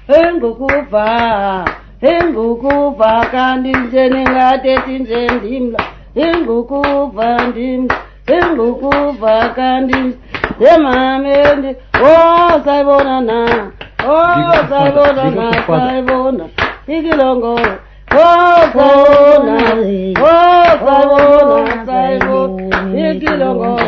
Ingukuva kandi nje ningathethi nje ndimla ingukuva ndimla ingukuva kandi emamendi sayibona na sayibona ikilongo sayibona ikilongo